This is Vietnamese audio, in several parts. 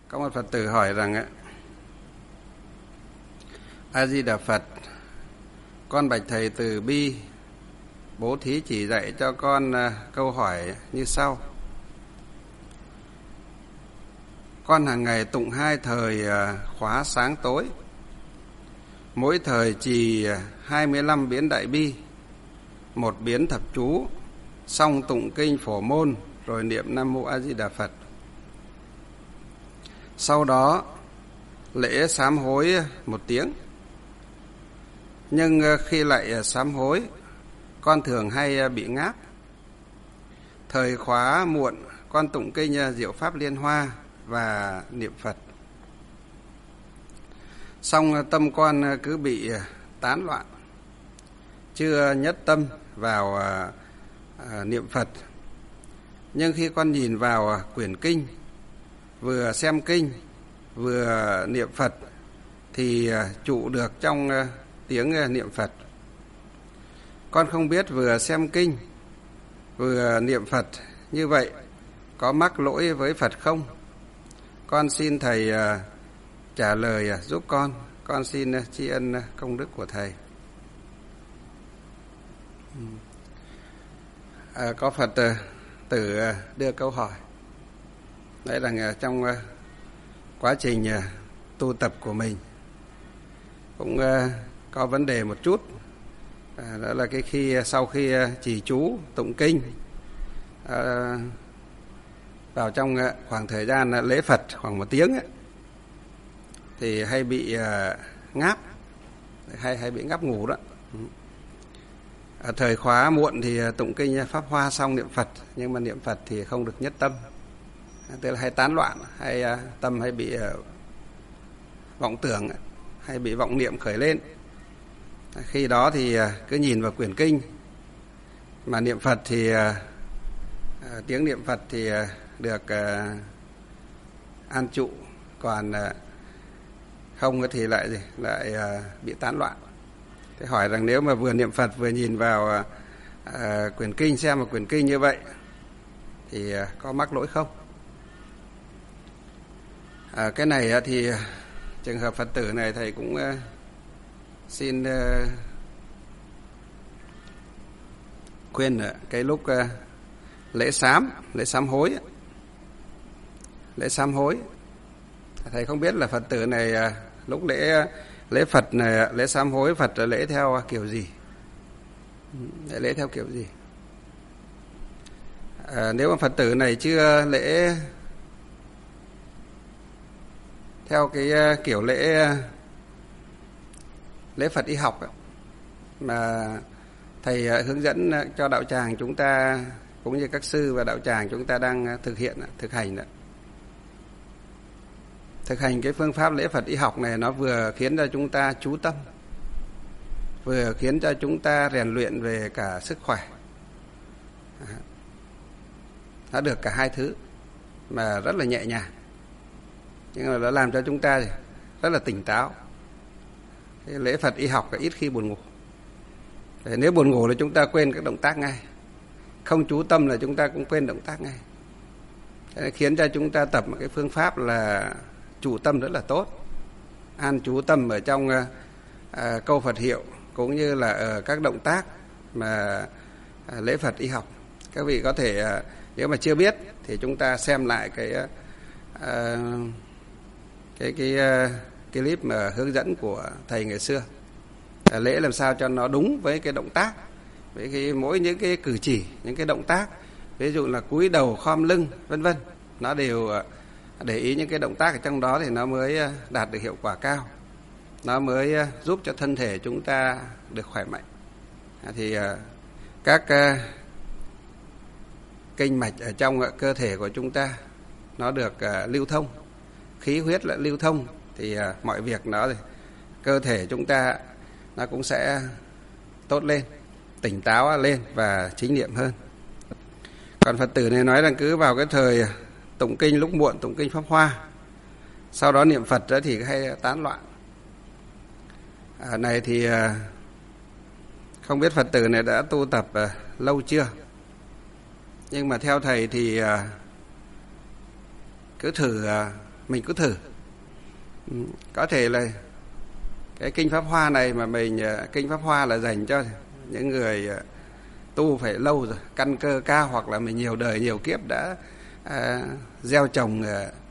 Có một Phật tử hỏi rằng A Di Đà Phật, con bạch thầy từ bi bố thí chỉ dạy cho con câu hỏi như sau. Con hàng ngày tụng 2 thời khóa sáng tối, mỗi thời trì 25 biến đại bi, 1 biến thập chú, xong tụng kinh Phổ Môn rồi niệm Nam Mô A Di Đà Phật. Sau đó lễ sám hối 1 tiếng. Nhưng khi lại sám hối, con thường hay bị ngáp. Thời khóa muộn, con tụng kinh Diệu Pháp Liên Hoa và niệm Phật. Xong tâm con cứ bị tán loạn, chưa nhất tâm vào niệm Phật. Nhưng khi con nhìn vào quyển kinh, vừa xem kinh vừa niệm Phật thì trụ được trong tiếng niệm Phật. Con không biết vừa xem kinh vừa niệm Phật như vậy có mắc lỗi với Phật không? Con xin thầy trả lời giúp con xin tri ân công đức của thầy. Có Phật tử đưa câu hỏi. Đấy là trong quá trình tu tập của mình cũng có vấn đề một chút. Đó là sau khi trì chú tụng kinh vào trong khoảng thời gian lễ Phật khoảng 1 tiếng thì hay bị ngáp, hay bị ngáp ngủ đó. Thời khóa muộn thì tụng kinh Pháp Hoa xong niệm Phật, nhưng mà niệm Phật thì không được nhất tâm, tức là hay tán loạn, hay tâm hay bị vọng tưởng, hay bị vọng niệm khởi lên. Khi đó thì cứ nhìn vào quyển kinh mà niệm Phật thì tiếng niệm Phật thì được an trụ, còn không thì lại bị tán loạn. Thế hỏi rằng nếu mà vừa niệm Phật vừa nhìn vào quyển kinh, xem vào quyển kinh như vậy thì có mắc lỗi không? Cái này thì trường hợp Phật tử này thầy cũng xin khuyên cái lúc lễ sám hối, thầy không biết là Phật tử này lúc lễ Phật này, lễ sám hối Phật là lễ theo kiểu gì, lễ theo kiểu gì. Nếu mà Phật tử này chưa lễ theo cái kiểu lễ Phật y học mà thầy hướng dẫn cho đạo tràng chúng ta cũng như các sư và đạo tràng chúng ta đang thực hành cái phương pháp lễ Phật y học này, nó vừa khiến cho chúng ta chú tâm, vừa khiến cho chúng ta rèn luyện về cả sức khỏe. Nó được cả hai thứ mà rất là nhẹ nhàng, nhưng mà nó làm cho chúng ta rất là tỉnh táo. Cái lễ Phật y học ít khi buồn ngủ. Nếu buồn ngủ là chúng ta quên các động tác ngay, không chú tâm là chúng ta cũng quên động tác ngay. Thế khiến cho chúng ta tập một cái phương pháp là trụ tâm rất là tốt, an trú tâm ở trong câu Phật hiệu cũng như là ở các động tác mà lễ Phật y học. Các vị có thể nếu mà chưa biết thì chúng ta xem lại cái clip mà hướng dẫn của thầy ngày xưa, lễ làm sao cho nó đúng với cái động tác, với mỗi những cái cử chỉ, những cái động tác, ví dụ là cúi đầu, khom lưng, vân vân, nó đều để ý những cái động tác ở trong đó thì nó mới đạt được hiệu quả cao, nó mới giúp cho thân thể chúng ta được khỏe mạnh. Thì các kinh mạch ở trong cơ thể của chúng ta nó được lưu thông, khí huyết lại lưu thông thì mọi việc cơ thể chúng ta nó cũng sẽ tốt lên, tỉnh táo lên và chính niệm hơn. Còn Phật tử này nói rằng cứ vào cái thời tụng kinh lúc muộn, tụng kinh Pháp Hoa, sau đó niệm Phật đó thì hay tán loạn. Này thì không biết Phật tử này đã tu tập lâu chưa, nhưng mà theo thầy thì cứ thử mình cứ thử. Có thể là cái kinh Pháp Hoa này mà kinh Pháp Hoa là dành cho những người tu phải lâu rồi, căn cơ cao, hoặc là mình nhiều đời nhiều kiếp đã gieo trồng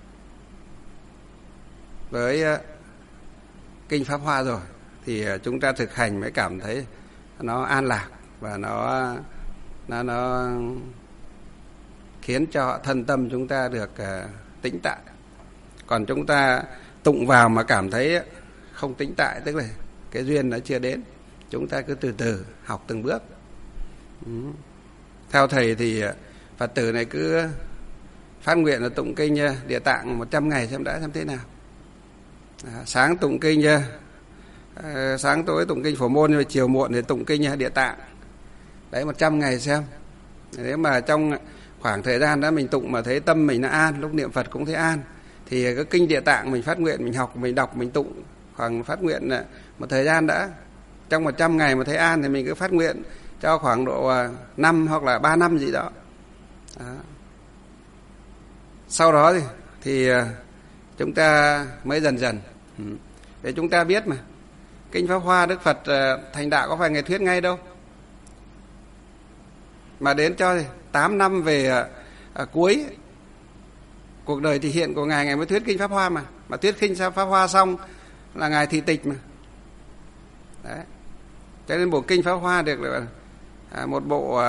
với kinh Pháp Hoa rồi, thì chúng ta thực hành mới cảm thấy nó an lạc và nó khiến cho thân tâm chúng ta được tĩnh tại. Còn chúng ta tụng vào mà cảm thấy không tĩnh tại, tức là cái duyên nó chưa đến. Chúng ta cứ từ từ học từng bước. Theo thầy thì Phật tử này cứ phát nguyện là tụng kinh Địa Tạng 100 ngày xem thế nào. Sáng tụng kinh, sáng tối tụng kinh Phổ Môn, rồi chiều muộn thì tụng kinh Địa Tạng. Đấy, 100 ngày xem. Nếu mà trong khoảng thời gian đó mình tụng mà thấy tâm mình nó an, lúc niệm Phật cũng thấy an, thì cái kinh Địa Tạng mình phát nguyện, mình học, mình đọc, mình tụng khoảng phát nguyện một thời gian đã. Trong 100 ngày mà thấy an thì mình cứ phát nguyện cho khoảng độ 5 hoặc là 3 năm gì đó. Sau đó thì chúng ta mới dần dần để chúng ta biết mà kinh Pháp Hoa Đức Phật thành đạo có phải Ngài thuyết ngay đâu, mà đến cho 8 năm về cuối cuộc đời thị hiện của Ngài mới thuyết kinh Pháp Hoa, mà thuyết kinh Pháp Hoa xong là Ngài thị tịch mà. Đấy. Cho nên bộ kinh Pháp Hoa được gọi là một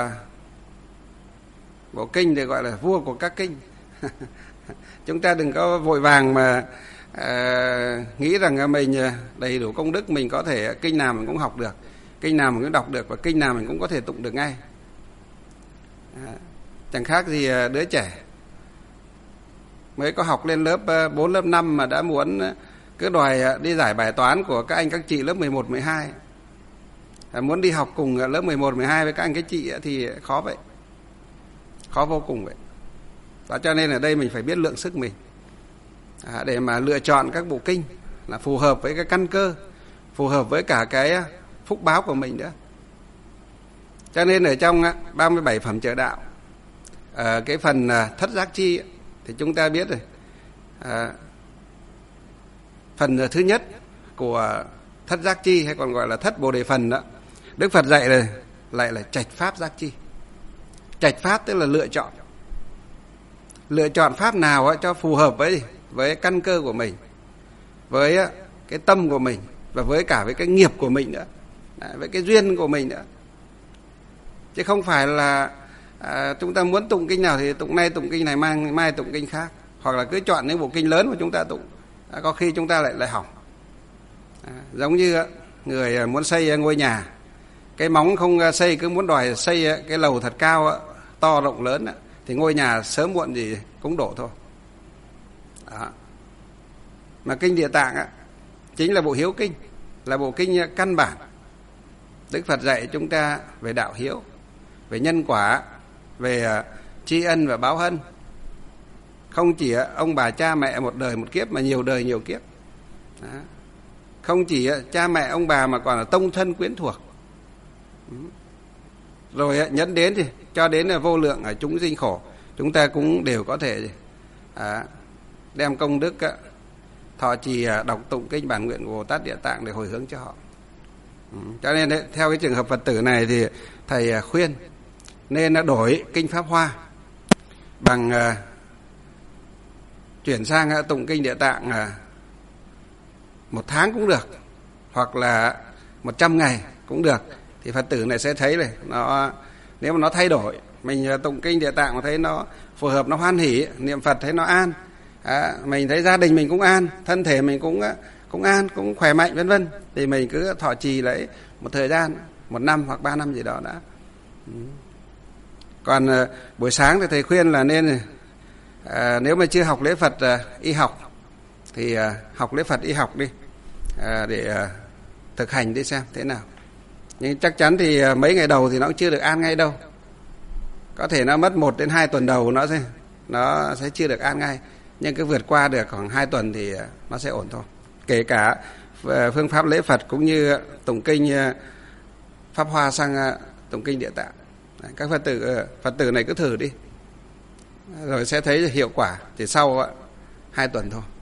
bộ kinh được gọi là vua của các kinh. Chúng ta đừng có vội vàng mà nghĩ rằng mình đầy đủ công đức, mình có thể kinh nào mình cũng học được, kinh nào mình cũng đọc được, và kinh nào mình cũng có thể tụng được ngay. Chẳng khác gì đứa trẻ mới có học lên lớp 4, lớp 5 mà đã muốn cứ đòi đi giải bài toán của các anh các chị lớp 11, 12. Muốn đi học cùng lớp 11, 12 với các anh các chị thì khó vậy. Khó vô cùng vậy. Đó, cho nên ở đây mình phải biết lượng sức mình để mà lựa chọn các bộ kinh là phù hợp với cái căn cơ, phù hợp với cả cái phúc báo của mình nữa. Cho nên ở trong 37 phẩm trợ đạo, cái phần thất giác chi thì chúng ta biết rồi. Phần thứ nhất của thất giác chi, hay còn gọi là thất bồ đề phần đó, Đức Phật dạy rồi lại là trạch pháp giác chi. Trạch pháp tức là lựa chọn pháp nào cho phù hợp với căn cơ của mình, với cái tâm của mình, và với cả với cái nghiệp của mình nữa, với cái duyên của mình nữa. Chứ không phải là chúng ta muốn tụng kinh nào thì tụng nay tụng kinh này, mai tụng kinh khác, hoặc là cứ chọn những bộ kinh lớn mà chúng ta tụng, có khi chúng ta lại hỏng. Giống như người muốn xây ngôi nhà, cái móng không xây, cứ muốn đòi xây cái lầu thật cao, to rộng lớn, thì ngôi nhà sớm muộn gì cũng đổ thôi. Đó. Mà kinh Địa Tạng chính là bộ hiếu kinh, là bộ kinh căn bản. Đức Phật dạy chúng ta về đạo hiếu, về nhân quả, về tri ân và báo ân. Không chỉ ông bà cha mẹ một đời một kiếp, mà nhiều đời nhiều kiếp. Đó. Không chỉ cha mẹ ông bà mà còn là tông thân quyến thuộc. Rồi nhẫn đến thì cho đến là vô lượng ở chúng sinh khổ, chúng ta cũng đều có thể đem công đức thọ trì đọc tụng kinh bản nguyện của Bồ Tát Địa Tạng để hồi hướng cho họ. Cho nên theo cái trường hợp Phật tử này thì thầy khuyên nên đổi kinh Pháp Hoa bằng chuyển sang tụng kinh Địa Tạng 1 tháng cũng được, hoặc là 100 ngày cũng được. Thì Phật tử này sẽ thấy này, nếu mà nó thay đổi, mình tụng kinh Địa Tạng mà thấy nó phù hợp, nó hoan hỷ, niệm Phật thấy nó an, mình thấy gia đình mình cũng an, thân thể mình cũng an, cũng khỏe mạnh vân vân, thì mình cứ thọ trì lấy một thời gian, 1 năm hoặc 3 năm gì đó đã. Còn buổi sáng thì thầy khuyên là nên nếu mà chưa học lễ Phật y học thì học lễ Phật y học đi, để thực hành đi xem thế nào. Nhưng chắc chắn thì mấy ngày đầu thì nó cũng chưa được an ngay đâu. Có thể nó mất 1 đến 2 tuần đầu nó sẽ chưa được an ngay. Nhưng cứ vượt qua được khoảng 2 tuần thì nó sẽ ổn thôi. Kể cả phương pháp lễ Phật cũng như tụng kinh Pháp Hoa sang tụng kinh Địa Tạng. Các Phật tử này cứ thử đi, rồi sẽ thấy hiệu quả. Thì sau 2 tuần thôi.